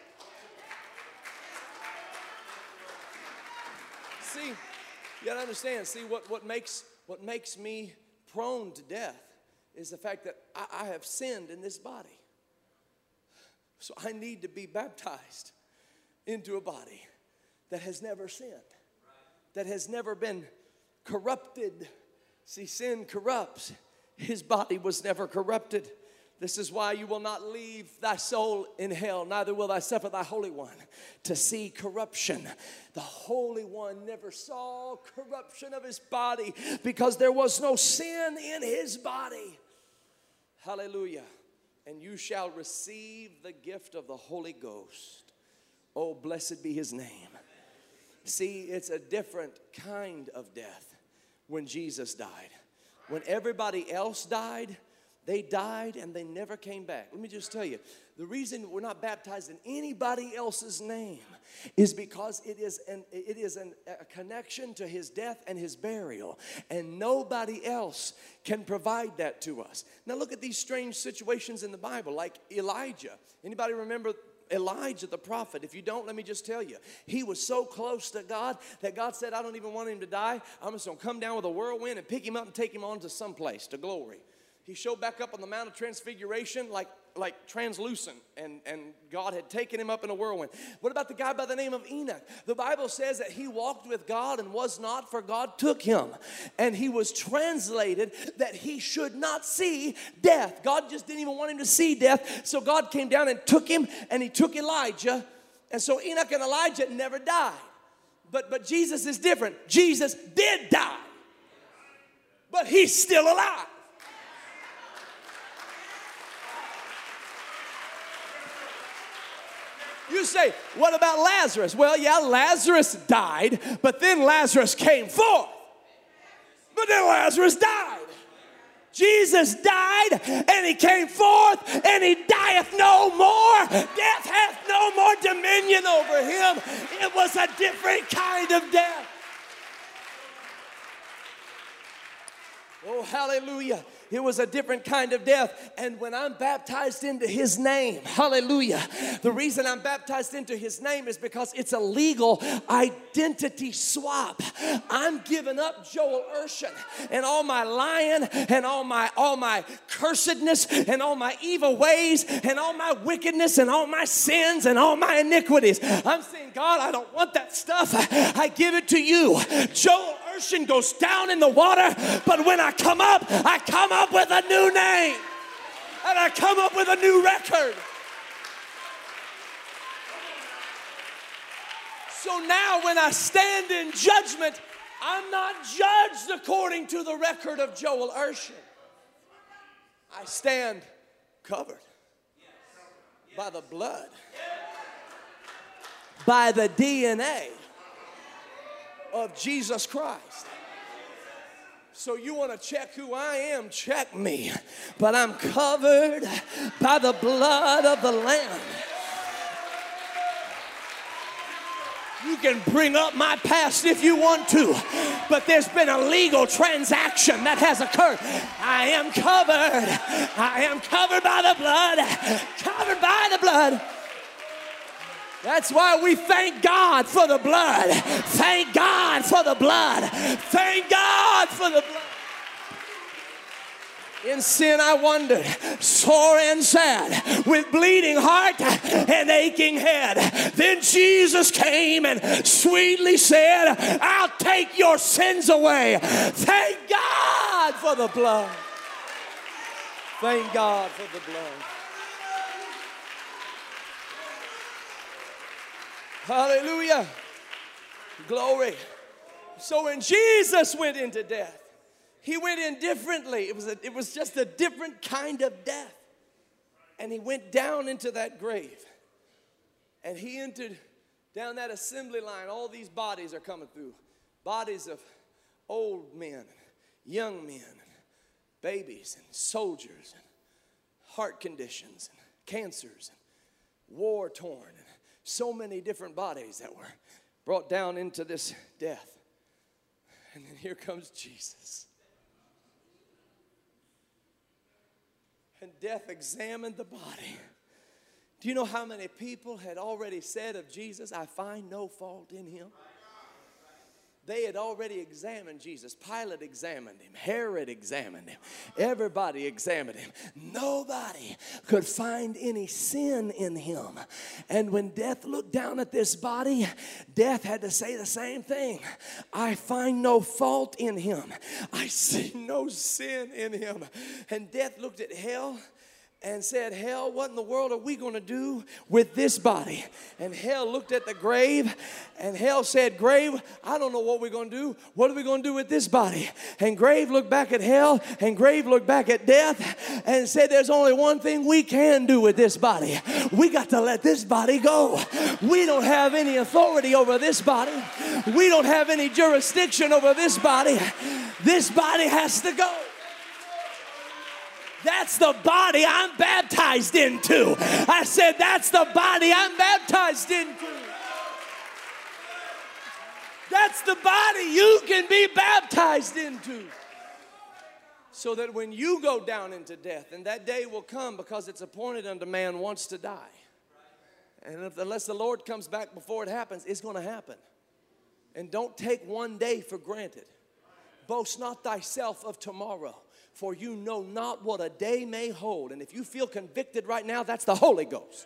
See, you gotta understand, see what, what makes what makes me prone to death is the fact that I, I have sinned in this body. So I need to be baptized into a body that has never sinned, that has never been corrupted. See, sin corrupts. His body was never corrupted. This is why you will not leave thy soul in hell, neither will thy suffer thy Holy One to see corruption. The Holy One never saw corruption of His body because there was no sin in His body. Hallelujah. And you shall receive the gift of the Holy Ghost. Oh, blessed be His name. See, it's a different kind of death. When Jesus died. When everybody else died, they died and they never came back. Let me just tell you, the reason we're not baptized in anybody else's name is because it is an it is an, a connection to His death and His burial, and nobody else can provide that to us. Now look at these strange situations in the Bible, like Elijah. Anybody remember Elijah the prophet. If you don't, let me just tell you. He was so close to God that God said, I don't even want him to die. I'm just going to come down with a whirlwind and pick him up and take him on to someplace, to glory. He showed back up on the Mount of Transfiguration like, like translucent, and, and God had taken him up in a whirlwind. What about the guy by the name of Enoch? The Bible says that he walked with God and was not, for God took him. And he was translated that he should not see death. God just didn't even want him to see death. So God came down and took him, and he took Elijah. And so Enoch and Elijah never died. But, but Jesus is different. Jesus did die, but he's still alive. You say, what about Lazarus? Well, yeah, Lazarus died, but then Lazarus came forth. But then Lazarus died. Jesus died, and he came forth, and he dieth no more. Death hath no more dominion over him. It was a different kind of death. Oh, hallelujah. It was a different kind of death. And when I'm baptized into his name, hallelujah, the reason I'm baptized into his name is because it's a legal identity swap. I'm giving up Joel Urshan and all my lying and all my all my cursedness and all my evil ways and all my wickedness and all my sins and all my iniquities. I'm saying, God, I don't want that stuff. I, I give it to you. Joel Urshan goes down in the water, but when I come up, I come up with a new name, and I come up with a new record. So now when I stand in judgment, I'm not judged according to the record of Joel Urshan. I stand covered by the blood, by the D N A of Jesus Christ. So you want to check who I am, check me. But I'm covered by the blood of the Lamb. You can bring up my past if you want to, but there's been a legal transaction that has occurred. I am covered. I am covered by the blood. Covered by the blood. That's why we thank God for the blood. Thank God for the blood. Thank God for the blood. In sin I wandered, sore and sad, with bleeding heart and aching head. Then Jesus came and sweetly said, I'll take your sins away. Thank God for the blood. Thank God for the blood. Hallelujah. Glory. So when Jesus went into death, he went in differently. It was, a, it was just a different kind of death. And he went down into that grave. And he entered down that assembly line. All these bodies are coming through. Bodies of old men, young men, babies, and soldiers, and heart conditions, and cancers, and war-torn, and so many different bodies that were brought down into this death. And then here comes Jesus. And death examined the body. Do you know how many people had already said of Jesus, I find no fault in him? They had already examined Jesus. Pilate examined him. Herod examined him. Everybody examined him. Nobody could find any sin in him. And when death looked down at this body, death had to say the same thing. I find no fault in him. I see no sin in him. And death looked at hell and said, hell, what in the world are we going to do with this body? And hell looked at the grave, and hell said, grave, I don't know what we're going to do. What are we going to do with this body? And grave looked back at hell, and grave looked back at death, and said, there's only one thing we can do with this body. We got to let this body go. We don't have any authority over this body. We don't have any jurisdiction over this body. This body has to go. That's the body I'm baptized into. I said, that's the body I'm baptized into. That's the body you can be baptized into. So that when you go down into death, and that day will come because it's appointed unto man once to die. And if, unless the Lord comes back before it happens, it's going to happen. And don't take one day for granted. Boast not thyself of tomorrow, for you know not what a day may hold. And if you feel convicted right now, that's the Holy Ghost.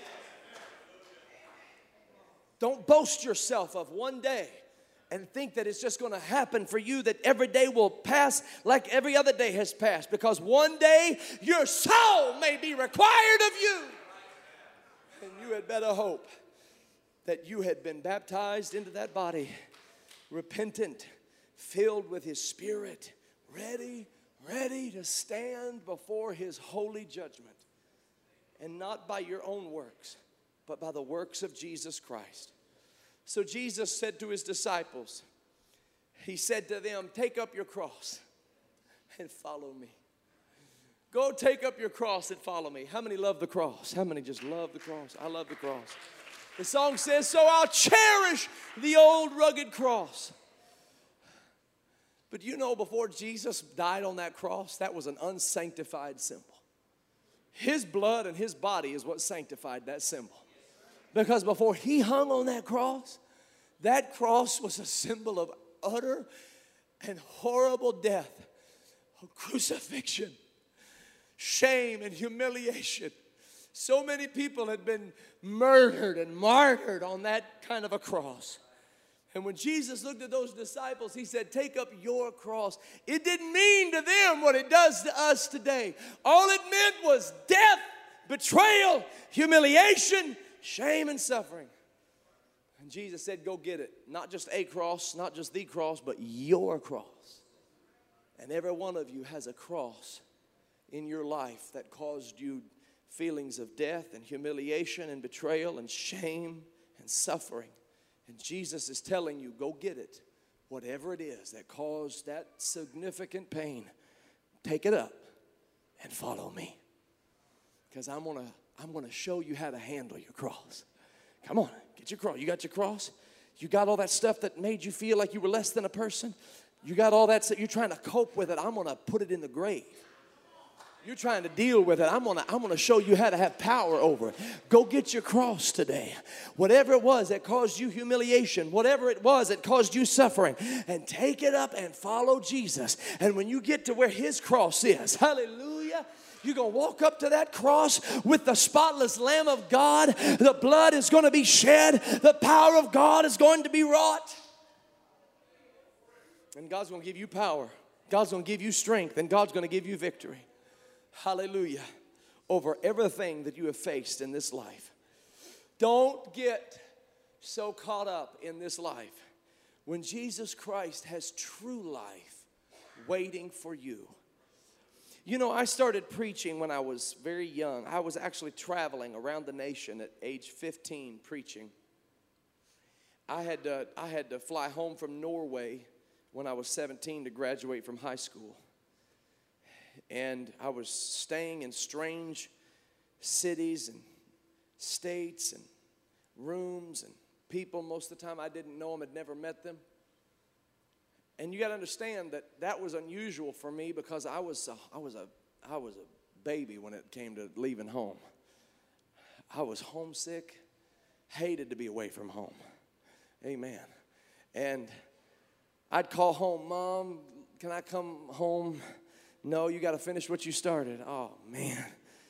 Don't boast yourself of one day and think that it's just going to happen for you, that every day will pass like every other day has passed. Because one day your soul may be required of you. And you had better hope that you had been baptized into that body, repentant, filled with His Spirit, ready, ready to stand before His holy judgment. And not by your own works, but by the works of Jesus Christ. So Jesus said to His disciples, He said to them, take up your cross and follow me. Go take up your cross and follow me. How many love the cross? How many just love the cross? I love the cross. The song says, so I'll cherish the old rugged cross. But you know, before Jesus died on that cross, that was an unsanctified symbol. His blood and His body is what sanctified that symbol. Because before He hung on that cross, that cross was a symbol of utter and horrible death, of crucifixion, shame and humiliation. So many people had been murdered and martyred on that kind of a cross. And when Jesus looked at those disciples, He said, take up your cross. It didn't mean to them what it does to us today. All it meant was death, betrayal, humiliation, shame, and suffering. And Jesus said, go get it. Not just a cross, not just the cross, but your cross. And every one of you has a cross in your life that caused you feelings of death and humiliation and betrayal and shame and suffering. And Jesus is telling you, go get it. Whatever it is that caused that significant pain, take it up and follow me. Because I'm going to I'm going to show you how to handle your cross. Come on, get your cross. You got your cross? You got all that stuff that made you feel like you were less than a person? You got all that stuff. You're trying to cope with it. I'm going to put it in the grave. You're trying to deal with it. I'm going to I'm going to show you how to have power over it. Go get your cross today. Whatever it was that caused you humiliation, whatever it was that caused you suffering, and take it up and follow Jesus. And when you get to where His cross is, hallelujah, you're going to walk up to that cross with the spotless Lamb of God. The blood is going to be shed. The power of God is going to be wrought. And God's going to give you power. God's going to give you strength. And God's going to give you victory. Hallelujah. Over everything that you have faced in this life. Don't get so caught up in this life when Jesus Christ has true life waiting for you. You know, I started preaching when I was very young. I was actually traveling around the nation at age fifteen preaching. I had to, I had to fly home from Norway when I was seventeen to graduate from high school. And I was staying in strange cities and states and rooms and people. Most of the time I didn't know them, had never met them. And you got to understand that that was unusual for me because I was a, I was a I was a baby when it came to leaving home. I was homesick, hated to be away from home. Amen. And I'd call home, Mom, can I come home? No, you got to finish what you started. Oh, man.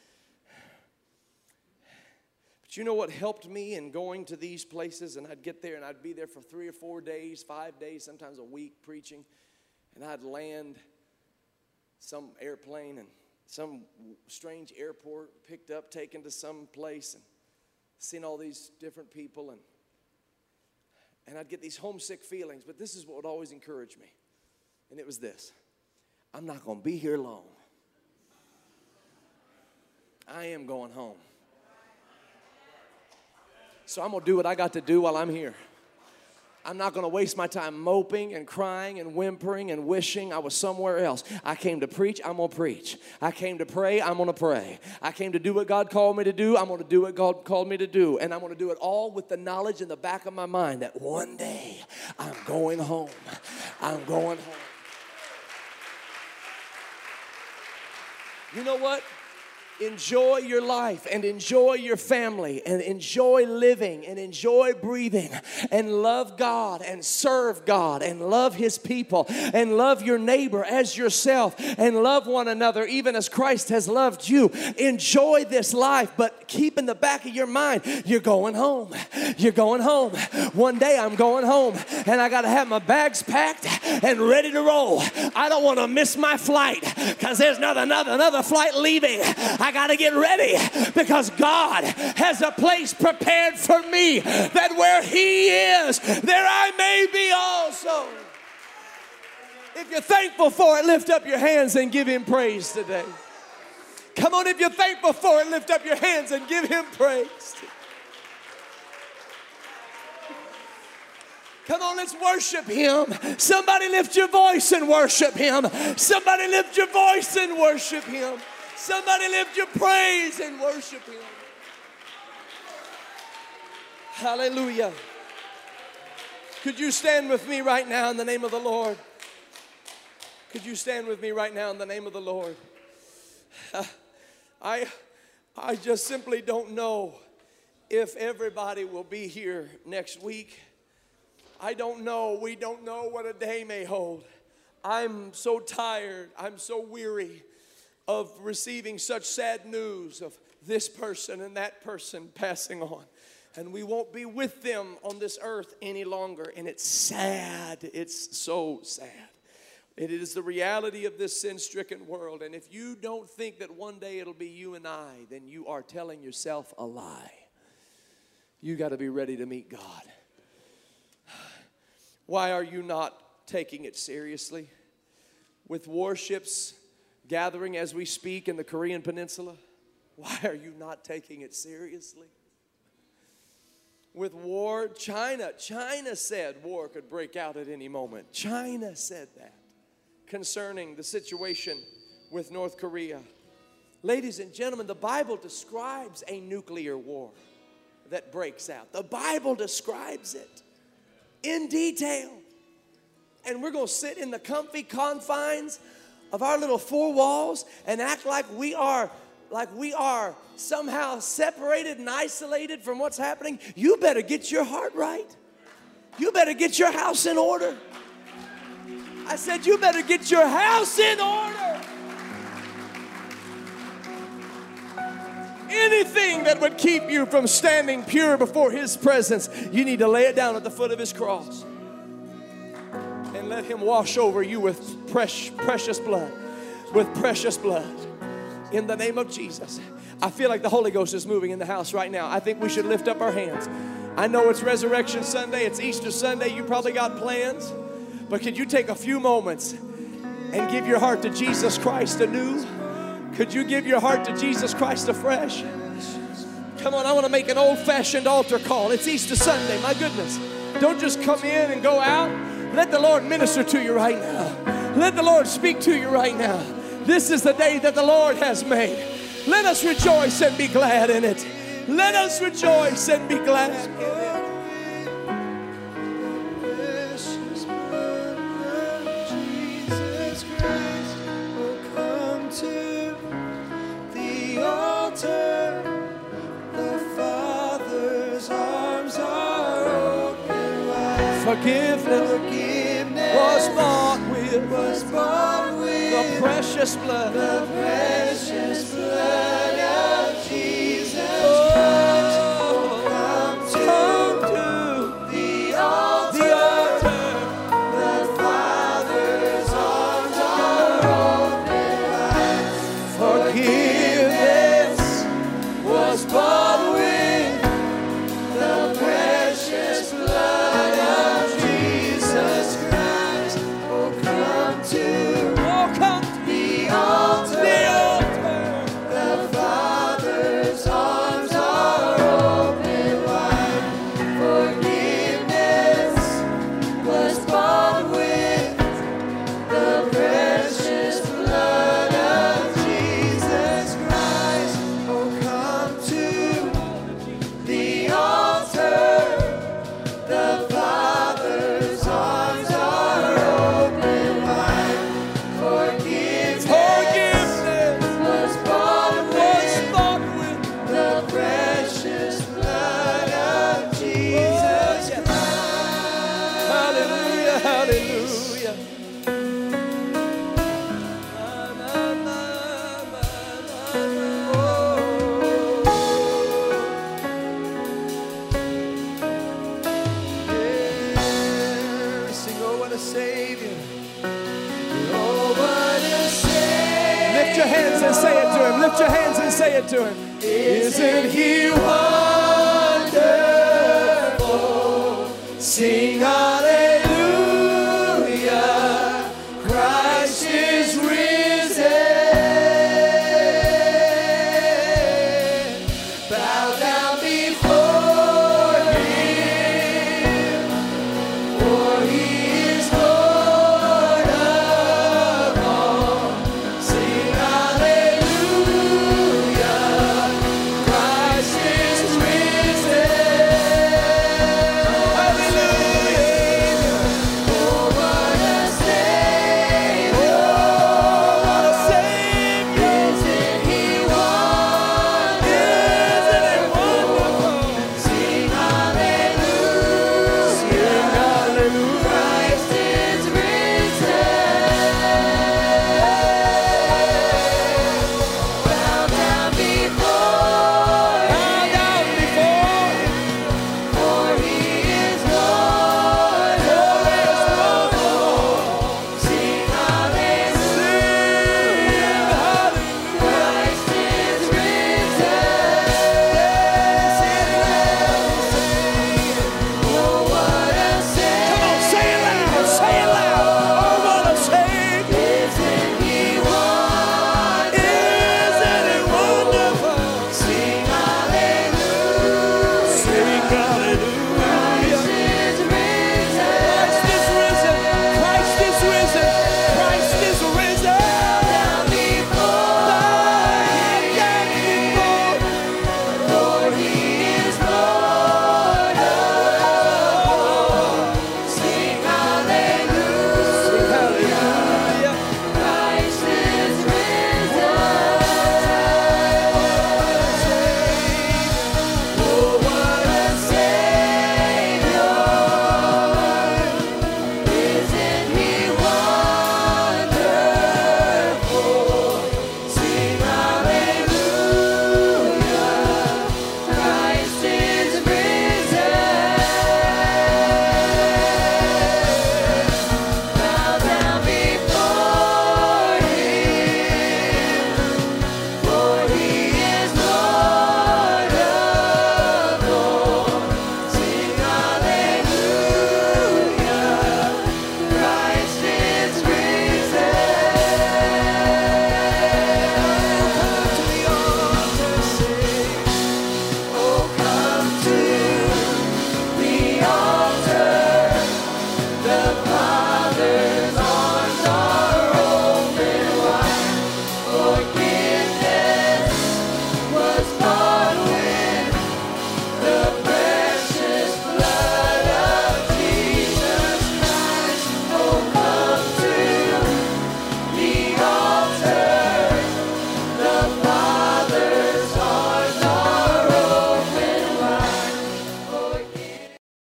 But you know what helped me in going to these places? And I'd get there and I'd be there for three or four days, five days, sometimes a week preaching. And I'd land some airplane and some strange airport, picked up, taken to some place and seen all these different people. And, and I'd get these homesick feelings. But this is what would always encourage me. And it was this. I'm not going to be here long. I am going home. So I'm going to do what I got to do while I'm here. I'm not going to waste my time moping and crying and whimpering and wishing I was somewhere else. I came to preach, I'm going to preach. I came to pray, I'm going to pray. I came to do what God called me to do, I'm going to do what God called me to do. And I'm going to do it all with the knowledge in the back of my mind that one day I'm going home. I'm going home. You know what? enjoy your life and enjoy your family and enjoy living and enjoy breathing and love God and serve God and love His people and love your neighbor as yourself and love one another even as Christ has loved you. Enjoy this life, but keep in the back of your mind, you're going home. You're going home. One day I'm going home and I got to have my bags packed and ready to roll. I don't want to miss my flight because there's another, another, another flight leaving. I got to get ready because God has a place prepared for me that where He is, there I may be also. If you're thankful for it, lift up your hands and give Him praise today. Come on, if you're thankful for it, lift up your hands and give Him praise. Come on, let's worship Him. Somebody lift your voice and worship Him. Somebody lift your voice and worship Him. Somebody lift your praise and worship Him. Hallelujah. Could you stand with me right now in the name of the Lord? Could you stand with me right now in the name of the Lord? I, I just simply don't know if everybody will be here next week. I don't know. We don't know what a day may hold. I'm so tired. I'm so weary of receiving such sad news of this person and that person passing on. And we won't be with them on this earth any longer. And it's sad. It's so sad. It is the reality of this sin-stricken world. And if you don't think that one day it'll be you and I, then you are telling yourself a lie. You got to be ready to meet God. Why are you not taking it seriously? With warships gathering as we speak in the Korean Peninsula, why are you not taking it seriously? With war, China, China said war could break out at any moment. China said that concerning the situation with North Korea. Ladies and gentlemen, the Bible describes a nuclear war that breaks out. The Bible describes it in detail. And we're going to sit in the comfy confines of our little four walls and act like we are like we are somehow separated and isolated from what's happening. You better get your heart right. You better get your house in order. I said you better get your house in order. Anything that would keep you from standing pure before His presence, you need to lay it down at the foot of His cross. And let Him wash over you with precious, precious blood. With precious blood. In the name of Jesus. I feel like the Holy Ghost is moving in the house right now. I think we should lift up our hands. I know it's Resurrection Sunday. It's Easter Sunday. You probably got plans. But could you take a few moments and give your heart to Jesus Christ anew? Could you give your heart to Jesus Christ afresh? Come on, I want to make an old-fashioned altar call. It's Easter Sunday. My goodness. Don't just come in and go out. Let the Lord minister to you right now. Let the Lord speak to you right now. This is the day that the Lord has made. Let us rejoice and be glad in it. Let us rejoice and be glad in it. Jesus Christ will come to the altar. The Father's arms are open wide. Forgiveness, Forgiveness was bought with, was bought with the precious blood, the precious blood of Jesus Christ. Oh, come to, come to the altar. The altar. The Father's arms are open wide. Forgiveness was bought with the precious blood of Jesus Christ. Oh, come to to Lift your hands and say it to him. Isn't he wonderful? Sing on.